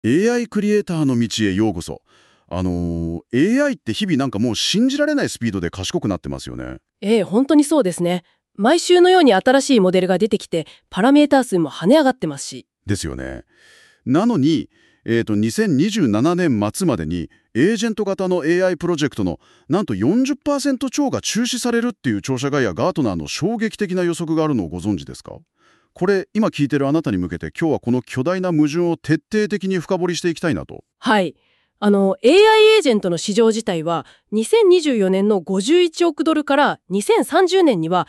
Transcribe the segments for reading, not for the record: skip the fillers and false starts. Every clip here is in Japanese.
AI クリエイターの道へようこそ。AI って日々なんかもう信じられないスピードで賢くなってますよね。 本当にそうですね。毎週のように新しいモデルが出てきて、パラメーター数も跳ね上がってますし。 ですよね。なのに、2027年末までにエージェント型の AI プロジェクトのなんと 40% 超が中止されるっていう調査会やガートナーの衝撃的な予測があるのをご存知ですか？これ今聞いてるあなたに向けて今日はこの巨大な矛盾を徹底的に深掘りしていきたいなと。 はい。AI エージェントの市場自体は、2024年の51億ドルから2030年には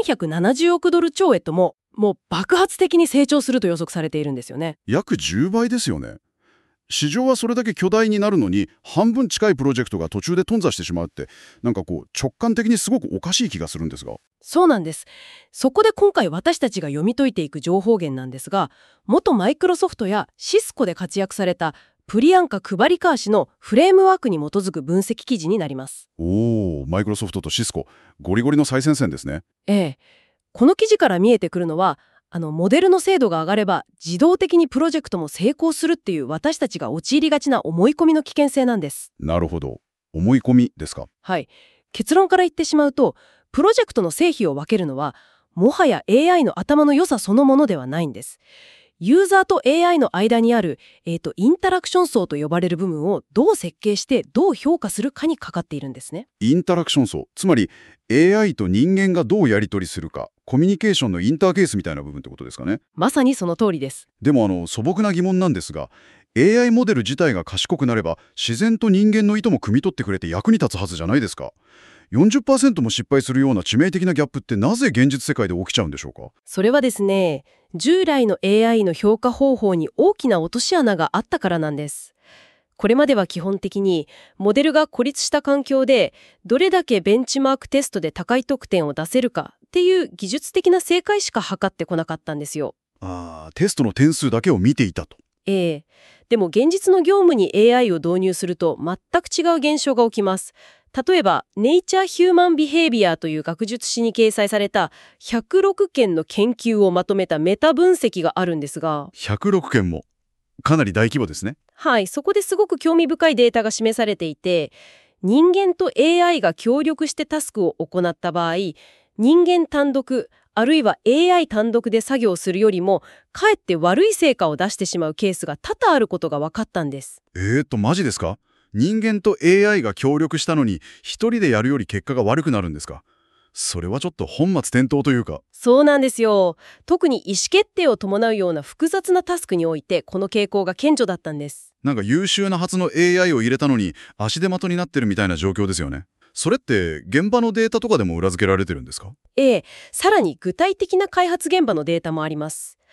470億ドル超へともう爆発的に成長すると予測されているんですよね。 約10倍ですよね。市場はそれだけ巨大になるのに半分近いプロジェクトが途中で頓挫してしまうってなんかこう直感的にすごくおかしい気がするんですが。 そうなんです。そこで今回私たちが読み解いていく情報源なんですが、元マイクロソフトやシスコで活躍されたプリアンカ・クバリカー氏のフレームワークに基づく分析記事になります。 マイクロソフトとシスコ、ゴリゴリの最前線ですね。 ええ。この記事から見えてくるのは、モデルの精度が上がれば自動的にプロジェクトも成功するっていう私たちが陥りがちな思い込みの危険性なんです。 なるほど。思い込みですか。 はい。結論から言ってしまうと、プロジェクトの成否を分けるのは、もはや AI の頭の良さそのものではないんです。ユーザーと AI の間にある、インタラクション層と呼ばれる部分をどう設計してどう評価するかにかかっているんですね。 インタラクション層、つまり AI と人間がどうやり取りするか、コミュニケーションのインターフェースみたいな部分ってことですかね。 まさにその通りです。 でも素朴な疑問なんですが、AI モデル自体が賢くなれば自然と人間の意図も汲み取ってくれて役に立つはずじゃないですか。40% も失敗するような致命的なギャップってなぜ現実世界で起きちゃうんでしょうか？ それはですね、従来の AI の評価方法に大きな落とし穴があったからなんです。これまでは基本的にモデルが孤立した環境でどれだけベンチマークテストで高い得点を出せるかっていう技術的な正解しか測ってこなかったんですよ。 テストの点数だけを見ていたと。 ええ。でも現実の業務に AI を導入すると全く違う現象が起きます。例えば、ネイチャー・ヒューマン・ビヘイビアという学術誌に掲載された106件の研究をまとめたメタ分析があるんですが、 106件も。かなり大規模ですね。 はい、そこですごく興味深いデータが示されていて、人間と AI が協力してタスクを行った場合、人間単独、あるいは AI 単独で作業するよりも、かえって悪い成果を出してしまうケースが多々あることが分かったんです。 マジですか？人間と AI が協力したのに一人でやるより結果が悪くなるんですか？それはちょっと本末転倒というか。 そうなんですよ。特に意思決定を伴うような複雑なタスクにおいて、この傾向が顕著だったんです。 なんか優秀なはずの AI を入れたのに足手まとになってるみたいな状況ですよね。それって現場のデータとかでも裏付けられてるんですか？ さらに具体的な開発現場のデータもあります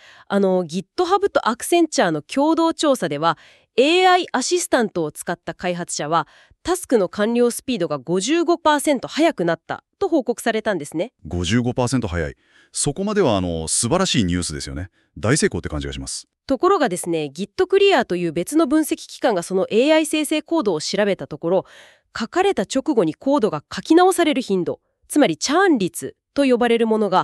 。GitHub とアクセンチャーの共同調査では、AI アシスタントを使った開発者は、タスクの完了スピードが 55% 速くなったと報告されたんですね。 55% 早い。そこまでは素晴らしいニュースですよね。大成功って感じがします。 ところがですね、GitClear という別の分析機関がその AI 生成コードを調べたところ、書かれた直後にコードが書き直される頻度、つまりチャーン率と呼ばれるものが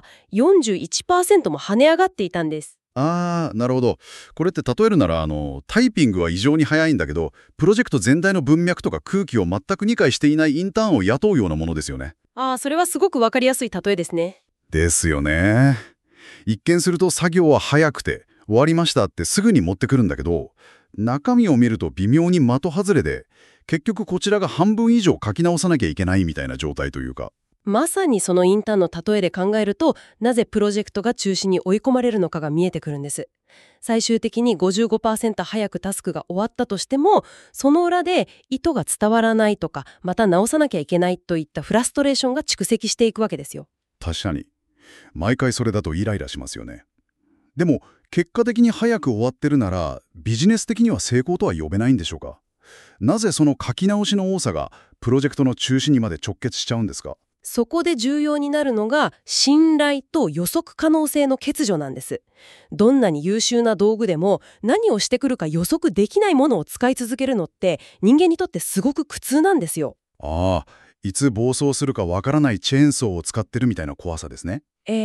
41% も跳ね上がっていたんです。 なるほど。これって例えるならタイピングは異常に早いんだけど、プロジェクト全体の文脈とか空気を全く理解していないインターンを雇うようなものですよね。 それはすごくわかりやすい例えですね。 ですよね。一見すると作業は早くて終わりましたってすぐに持ってくるんだけど、中身を見ると微妙に的外れで、結局こちらが半分以上書き直さなきゃいけないみたいな状態というか。 まさにそのインターンの例えで考えると、なぜプロジェクトが中止に追い込まれるのかが見えてくるんです。最終的に 55% 早くタスクが終わったとしても、その裏で意図が伝わらないとか、また直さなきゃいけないといったフラストレーションが蓄積していくわけですよ。 確かに。毎回それだとイライラしますよね。でも結果的に早く終わってるならビジネス的には成功とは呼べないんでしょうか？なぜその書き直しの多さがプロジェクトの中止にまで直結しちゃうんですか？ そこで重要になるのが信頼と予測可能性の欠如なんです。どんなに優秀な道具でも何をしてくるか予測できないものを使い続けるのって人間にとってすごく苦痛なんですよ。 いつ暴走するかわからないチェーンソーを使ってるみたいな怖さですね。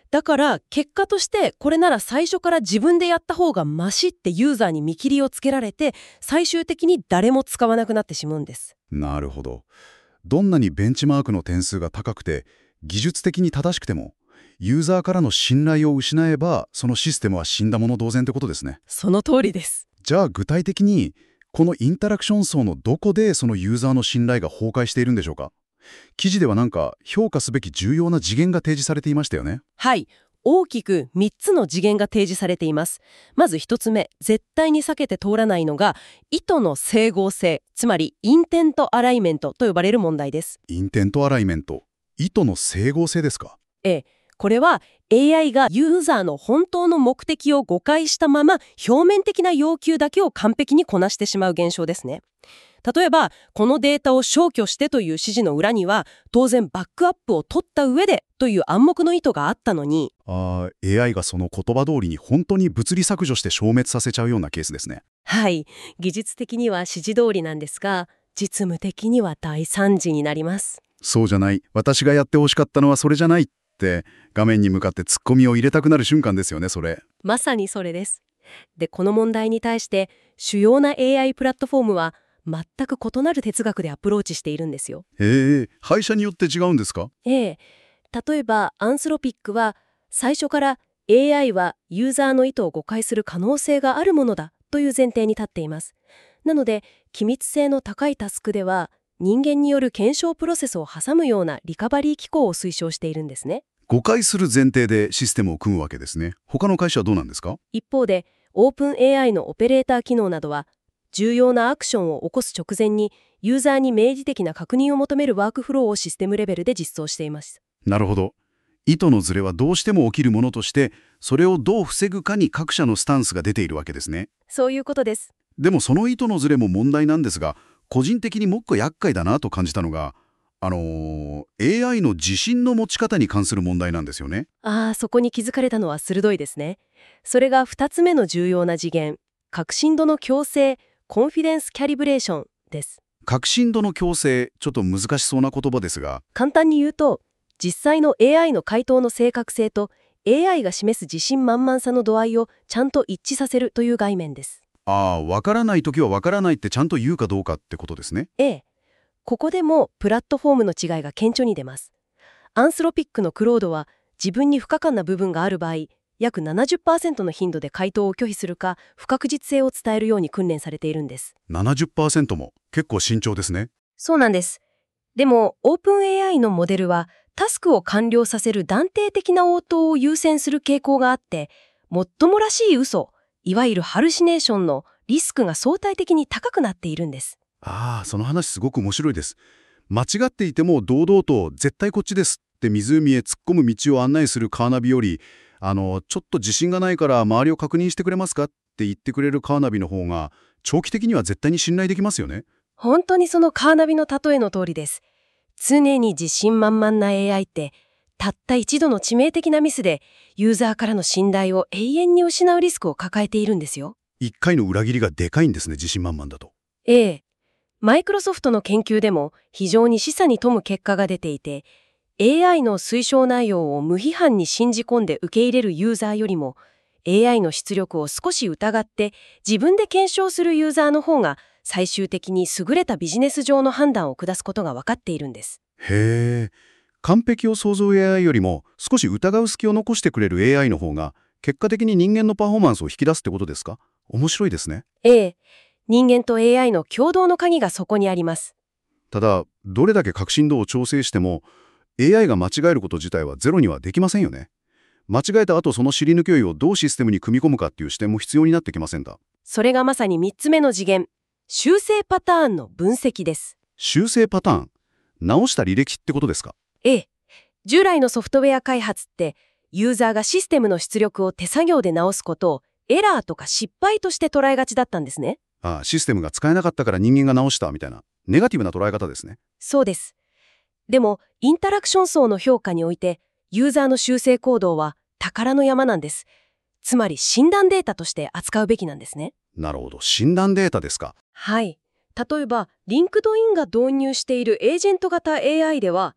だから結果としてこれなら最初から自分でやった方がマシってユーザーに見切りをつけられて、最終的に誰も使わなくなってしまうんです。 なるほど。どんなにベンチマークの点数が高くて技術的に正しくても、ユーザーからの信頼を失えばそのシステムは死んだもの同然ってことですね。 その通りです。 じゃあ具体的にこのインタラクション層のどこでそのユーザーの信頼が崩壊しているんでしょうか？記事ではなんか評価すべき重要な次元が提示されていましたよね。 はい。大きく3つの次元が提示されています。まず1つ目、絶対に避けて通らないのが、意図の整合性、つまりインテントアライメントと呼ばれる問題です。 インテントアライメント、意図の整合性ですか？ ええ、これは AI がユーザーの本当の目的を誤解したまま、表面的な要求だけを完璧にこなしてしまう現象ですね。例えば、このデータを消去してという指示の裏には、当然バックアップを取った上でという暗黙の意図があったのに、 AI がその言葉通りに本当に物理削除して消滅させちゃうようなケースですね。 はい、技術的には指示通りなんですが、実務的には大惨事になります。 そうじゃない、私がやってほしかったのはそれじゃないって画面に向かってツッコミを入れたくなる瞬間ですよね、それ。 まさにそれです。で、この問題に対して主要な AI プラットフォームは全く異なる哲学でアプローチしているんですよ。 会社によって違うんですか？ ええ。例えばアンスロピックは最初から AI はユーザーの意図を誤解する可能性があるものだという前提に立っています。なので機密性の高いタスクでは人間による検証プロセスを挟むようなリカバリー機構を推奨しているんですね。 誤解する前提でシステムを組むわけですね。他の会社はどうなんですか？ 一方でオープン AI のオペレーター機能などは重要なアクションを起こす直前にユーザーに明示的な確認を求めるワークフローをシステムレベルで実装しています。 なるほど。意図のズレはどうしても起きるものとして、それをどう防ぐかに各社のスタンスが出ているわけですね。 そういうことです。 でもその意図のズレも問題なんですが、個人的にもっと厄介だなと感じたのが、AI の自信の持ち方に関する問題なんですよね。 そこに気づかれたのは鋭いですね。それが2つ目の重要な次元、確信度の強制、コンフィデンスキャリブレーションです。 確信度の強制、ちょっと難しそうな言葉ですが、 簡単に言うと、実際の AI の回答の正確性と AI が示す自信満々さの度合いをちゃんと一致させるという概念です。 わからないときはわからないってちゃんと言うかどうかってことですね。 ええ。ここでもプラットフォームの違いが顕著に出ます。アンスロピックのクロードは自分に不可解な部分がある場合、約 70% の頻度で回答を拒否するか不確実性を伝えるように訓練されているんです。 70% も結構慎重ですね。 そうなんです。でもオープン AI のモデルはタスクを完了させる断定的な応答を優先する傾向があって、もっともらしい嘘、いわゆるハルシネーションのリスクが相対的に高くなっているんです。 その話すごく面白いです。間違っていても堂々と絶対こっちですって湖へ突っ込む道を案内するカーナビより、ちょっと自信がないから周りを確認してくれますかって言ってくれるカーナビの方が長期的には絶対に信頼できますよね。 本当にそのカーナビの例えの通りです。常に自信満々な AI ってたった一度の致命的なミスでユーザーからの信頼を永遠に失うリスクを抱えているんですよ。 一回の裏切りがでかいんですね、自信満々だと。 ええ。マイクロソフトの研究でも非常に示唆に富む結果が出ていて、AI の推奨内容を無批判に信じ込んで受け入れるユーザーよりも AI の出力を少し疑って自分で検証するユーザーの方が最終的に優れたビジネス上の判断を下すことが分かっているんです。 へえ。完璧を想像 AI よりも少し疑う隙を残してくれる AI の方が結果的に人間のパフォーマンスを引き出すってことですか？面白いですね。 ええ。人間と AI の共同の鍵がそこにあります。 ただ、どれだけ確信度を調整しても AI が間違えること自体はゼロにはできませんよね。間違えた後その尻抜けをどうシステムに組み込むかっていう視点も必要になってきませんか？ それがまさに3つ目の次元、修正パターンの分析です。 修正パターン、直した履歴ってことですか？ ええ。従来のソフトウェア開発ってユーザーがシステムの出力を手作業で直すことをエラーとか失敗として捉えがちだったんですね。 システムが使えなかったから人間が直したみたいなネガティブな捉え方ですね。 そうです。でもインタラクション層の評価においてユーザーの修正行動は宝の山なんです。つまり診断データとして扱うべきなんですね。 なるほど、診断データですか。 はい。例えばリンクドインが導入しているエージェント型 AI では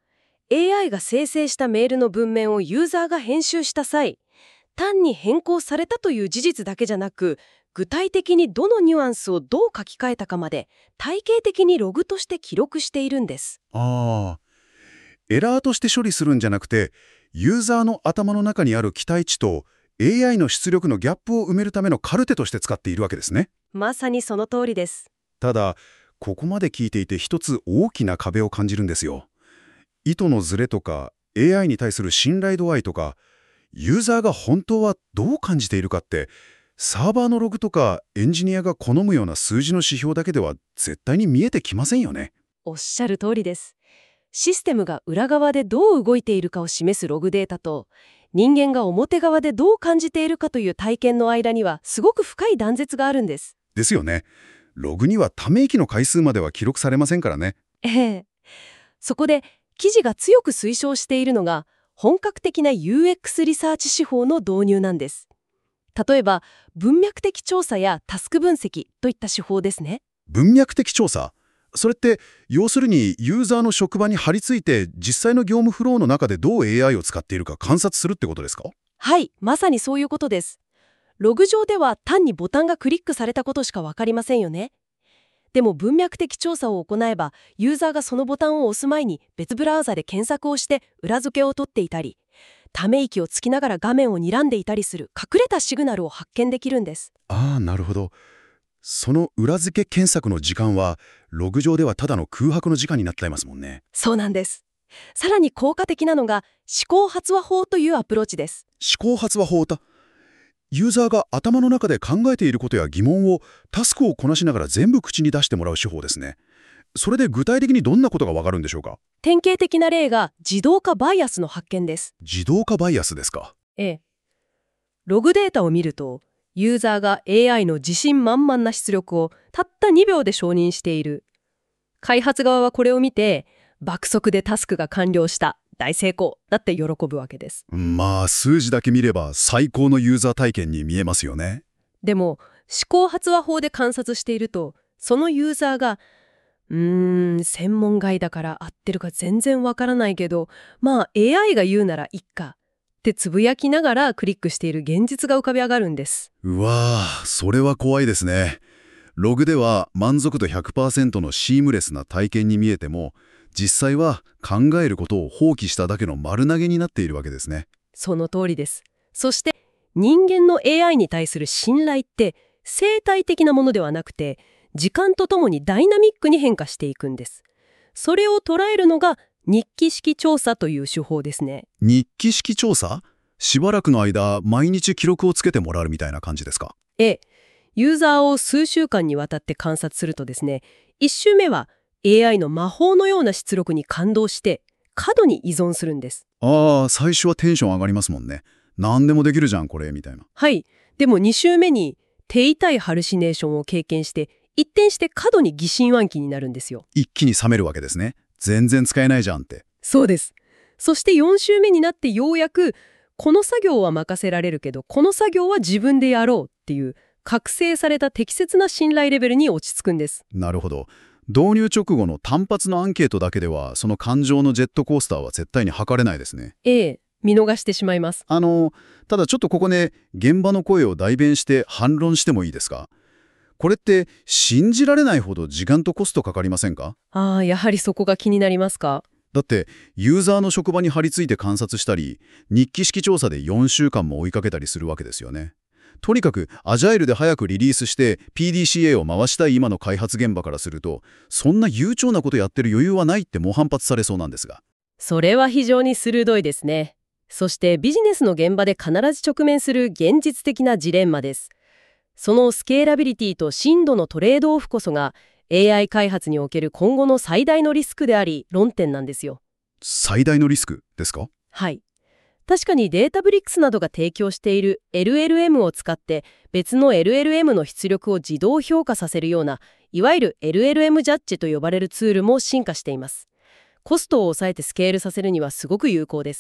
AI が生成したメールの文面をユーザーが編集した際、単に変更されたという事実だけじゃなく、具体的にどのニュアンスをどう書き換えたかまで体系的にログとして記録しているんです。 ああ、エラーとして処理するんじゃなくて、ユーザーの頭の中にある期待値と AI の出力のギャップを埋めるためのカルテとして使っているわけですね。 まさにその通りです。 ただ、ここまで聞いていて一つ大きな壁を感じるんですよ。意図のズレとか AI に対する信頼度合いとか、ユーザーが本当はどう感じているかって、サーバーのログとかエンジニアが好むような数字の指標だけでは絶対に見えてきませんよね。 おっしゃる通りです。システムが裏側でどう動いているかを示すログデータと、人間が表側でどう感じているかという体験の間にはすごく深い断絶があるんです。 ですよね。ログにはため息の回数までは記録されませんからね。 そこで記事が強く推奨しているのが本格的な UX リサーチ手法の導入なんです。例えば文脈的調査やタスク分析といった手法ですね。 文脈的調査？それって要するにユーザーの職場に張り付いて実際の業務フローの中でどう AI を使っているか観察するってことですか？ はい、まさにそういうことです。ログ上では単にボタンがクリックされたことしかわかりませんよね。でも文脈的調査を行えば、ユーザーがそのボタンを押す前に別ブラウザで検索をして裏付けを取っていたり、ため息をつきながら画面を睨んでいたりする隠れたシグナルを発見できるんです。 ああ、なるほど。その裏付け検索の時間はログ上ではただの空白の時間になっていますもんね。 そうなんです。さらに効果的なのが思考発話法というアプローチです。 思考発話法だ。ユーザーが頭の中で考えていることや疑問をタスクをこなしながら全部口に出してもらう手法ですね。それで具体的にどんなことがわかるんでしょうか？ 典型的な例が自動化バイアスの発見です。 自動化バイアスですか？ ログデータを見ると、ユーザーが AI の自信満々な出力をたった2秒で承認している。開発側はこれを見て、爆速でタスクが完了した、大成功だって喜ぶわけです。 まあ数字だけ見れば最高のユーザー体験に見えますよね。 でも思考発話法で観察していると、そのユーザーが専門外だから合ってるか全然わからないけど、まあ AI が言うならいっかってつぶやきながらクリックしている現実が浮かび上がるんです。 うわぁ、それは怖いですね。ログでは満足度 100% のシームレスな体験に見えても、実際は考えることを放棄しただけの丸投げになっているわけですね。 その通りです。そして人間の AI に対する信頼って生態的なものではなくて、時間とともにダイナミックに変化していくんです。それを捉えるのが日記式調査という手法ですね。 日記式調査？しばらくの間毎日記録をつけてもらうみたいな感じですか？ ユーザーを数週間にわたって観察するとですね、1週目は AI の魔法のような出力に感動して過度に依存するんです。 ああ、最初はテンション上がりますもんね。何でもできるじゃんこれみたいな。 はい。でも2週目に手痛いハルシネーションを経験して一転して過度に疑心暗鬼になるんですよ。 一気に冷めるわけですね。全然使えないじゃんって。 そうです。そして4週目になってようやくこの作業は任せられるけどこの作業は自分でやろうっていう覚醒された適切な信頼レベルに落ち着くんです。 なるほど。導入直後の単発のアンケートだけではその感情のジェットコースターは絶対に測れないですね。 見逃してしまいます。 ただちょっとここね、現場の声を代弁して反論してもいいですか？これって信じられないほど時間とコストかかりませんか？ やはりそこが気になりますか？ だってユーザーの職場に張り付いて観察したり、日記式調査で4週間も追いかけたりするわけですよね。とにかくアジャイルで早くリリースして PDCA を回したい今の開発現場からすると、そんな悠長なことやってる余裕はないって猛反発されそうなんですが。 それは非常に鋭いですね。そしてビジネスの現場で必ず直面する現実的なジレンマです。そのスケーラビリティと深度のトレードオフこそが AI 開発における今後の最大のリスクであり論点なんですよ。 最大のリスクですか？ はい。確かにデータブリックスなどが提供している LLM を使って別の LLM の出力を自動評価させるようないわゆる LLM ジャッジと呼ばれるツールも進化しています。コストを抑えてスケールさせるにはすごく有効です。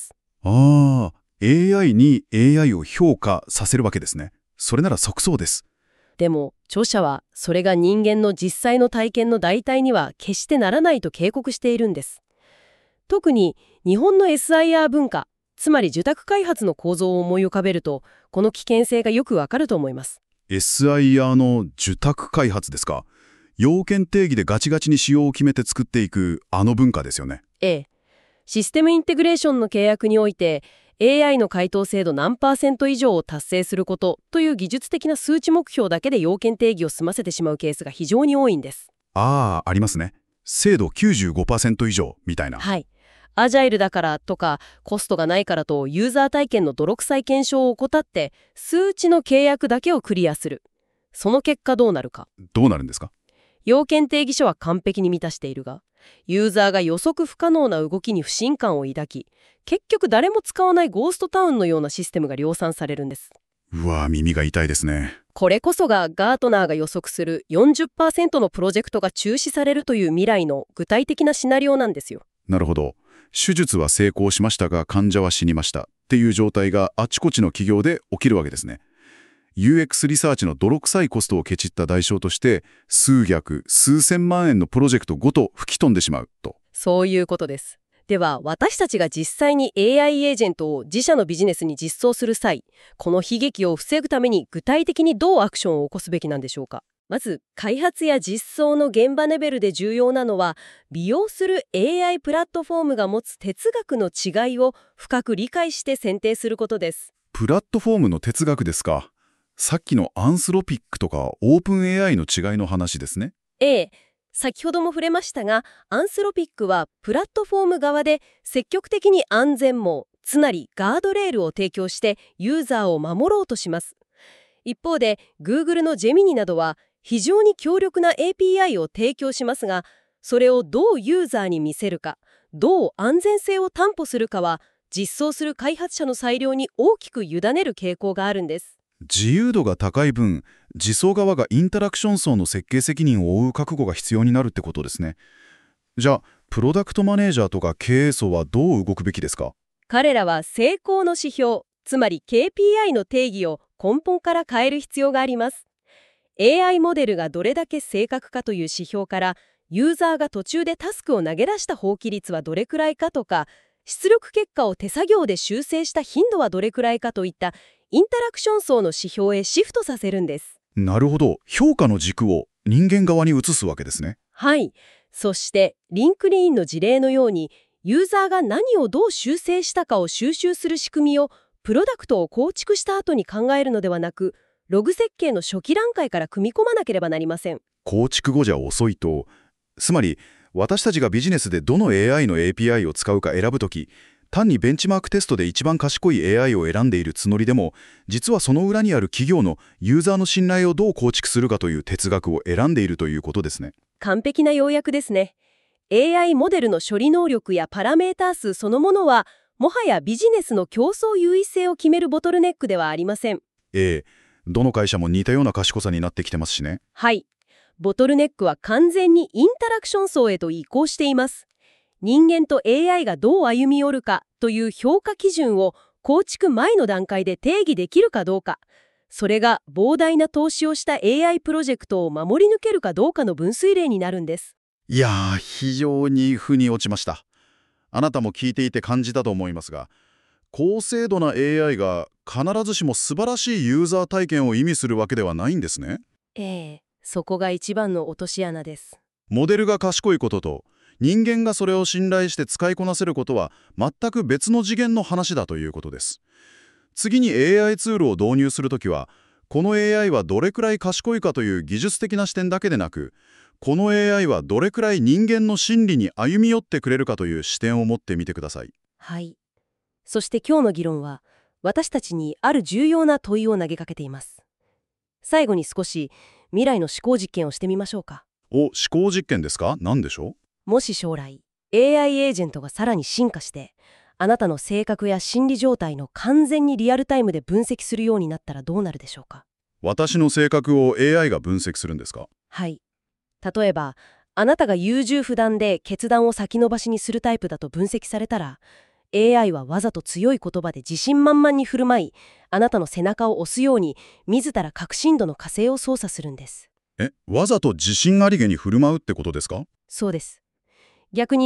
AI に AI を評価させるわけですね。それなら即そうです。 でも著者はそれが人間の実際の体験の代替には決してならないと警告しているんです。特に日本の SIR 文化、つまり受託開発の構造を思い浮かべると、この危険性がよくわかると思います。 SIR の受託開発ですか。要件定義でガチガチに仕様を決めて作っていくあの文化ですよね。 ええ。システムインテグレーションの契約において、AI の回答精度何%以上を達成することという技術的な数値目標だけで要件定義を済ませてしまうケースが非常に多いんです。 ありますね。精度 95% 以上みたいな。 はい。アジャイルだからとか、コストがないからとユーザー体験の泥臭い検証を怠って、数値の契約だけをクリアする。その結果どうなるか。 どうなるんですか？ 要件定義書は完璧に満たしているが、ユーザーが予測不可能な動きに不信感を抱き、結局誰も使わないゴーストタウンのようなシステムが量産されるんです。 うわぁ、耳が痛いですね。 これこそがガートナーが予測する 40% のプロジェクトが中止されるという未来の具体的なシナリオなんですよ。 なるほど。手術は成功しましたが患者は死にましたっていう状態があちこちの企業で起きるわけですね。UX リサーチの泥臭いコストをケチった代償として数百、数千万円のプロジェクトごと吹き飛んでしまうと。 そういうことです。では、私たちが実際に AI エージェントを自社のビジネスに実装する際、この悲劇を防ぐために具体的にどうアクションを起こすべきなんでしょうか。まず、開発や実装の現場レベルで重要なのは、利用する AI プラットフォームが持つ哲学の違いを深く理解して選定することです。 プラットフォームの哲学ですか。さっきのアンスロピックとかオープン AI の違いの話ですね。 ええ。先ほども触れましたが、アンスロピックはプラットフォーム側で積極的に安全網、つまりガードレールを提供してユーザーを守ろうとします。一方で、Google のジェミニなどは非常に強力な API を提供しますが、それをどうユーザーに見せるか、どう安全性を担保するかは、実装する開発者の裁量に大きく委ねる傾向があるんです。 自由度が高い分、実装側がインタラクション層の設計責任を負う覚悟が必要になるってことですね。じゃあ、プロダクトマネージャーとか経営層はどう動くべきですか？ 彼らは成功の指標、つまり KPI の定義を根本から変える必要があります。AI モデルがどれだけ正確かという指標から、ユーザーが途中でタスクを投げ出した放棄率はどれくらいかとか、出力結果を手作業で修正した頻度はどれくらいかといったインタラクション層の指標へシフトさせるんです。 なるほど。評価の軸を人間側に移すわけですね。 はい。そして、リンクリーンの事例のように、ユーザーが何をどう修正したかを収集する仕組みを、プロダクトを構築した後に考えるのではなく、ログ設計の初期段階から組み込まなければなりません。 構築後じゃ遅いと、つまり私たちがビジネスでどの AI の API を使うか選ぶとき、単にベンチマークテストで一番賢い AI を選んでいるつもりでも、実はその裏にある企業のユーザーの信頼をどう構築するかという哲学を選んでいるということですね。 完璧な要約ですね。AI モデルの処理能力やパラメータ数そのものは、もはやビジネスの競争優位性を決めるボトルネックではありません。 どの会社も似たような賢さになってきてますしね。 はい。ボトルネックは完全にインタラクション層へと移行しています。人間と AI がどう歩み寄るかという評価基準を構築前の段階で定義できるかどうか、それが膨大な投資をした AI プロジェクトを守り抜けるかどうかの分水嶺になるんです。 いやー、非常に腑に落ちました。あなたも聞いていて感じたと思いますが、高精度な AI が必ずしも素晴らしいユーザー体験を意味するわけではないんですね。 そこが一番の落とし穴です。 モデルが賢いことと、人間がそれを信頼して使いこなせることは全く別の次元の話だということです。次に AI ツールを導入するときは、この AI はどれくらい賢いかという技術的な視点だけでなく、この AI はどれくらい人間の心理に歩み寄ってくれるかという視点を持ってみてください。 はい。そして今日の議論は、私たちにある重要な問いを投げかけています。最後に少し未来の思考実験をしてみましょうか。 思考実験ですか？何でしょう？ もし将来 AI エージェントがさらに進化して、あなたの性格や心理状態の完全にリアルタイムで分析するようになったらどうなるでしょうか？ 私の性格を AI が分析するんですか？ はい。例えば、あなたが優柔不断で決断を先延ばしにするタイプだと分析されたら、AI はわざと強い言葉で自信満々に振る舞い、あなたの背中を押すように自ら確信度の火星を操作するんです。 わざと自信ありげに振る舞うってことですか？ そうです。逆に、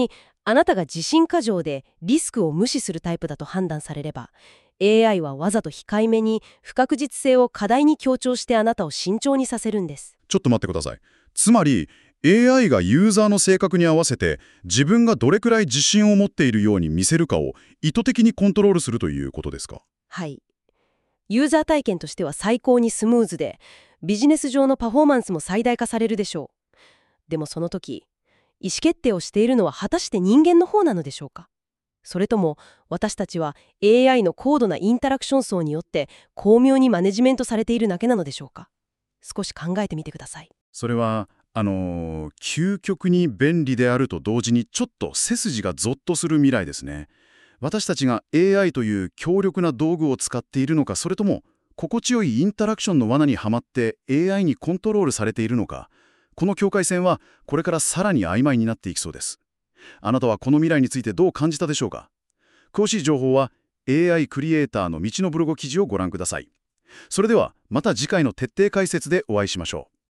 あなたが自信過剰でリスクを無視するタイプだと判断されれば、AI はわざと控えめに不確実性を過大に強調してあなたを慎重にさせるんです。 ちょっと待ってください。つまり AI がユーザーの性格に合わせて自分がどれくらい自信を持っているように見せるかを意図的にコントロールするということですか？ はい。ユーザー体験としては最高にスムーズで、ビジネス上のパフォーマンスも最大化されるでしょう。でもその時、意思決定をしているのは果たして人間の方なのでしょうか？それとも私たちは AI の高度なインタラクション層によって巧妙にマネジメントされているだけなのでしょうか？少し考えてみてください。 それは究極に便利であると同時にちょっと背筋がゾッとする未来ですね。私たちが AI という強力な道具を使っているのか、それとも心地よいインタラクションの罠にはまって AI にコントロールされているのか、この境界線はこれからさらに曖昧になっていきそうです。あなたはこの未来についてどう感じたでしょうか？詳しい情報は AI クリエイターの道のブログ記事をご覧ください。それではまた次回の徹底解説でお会いしましょう。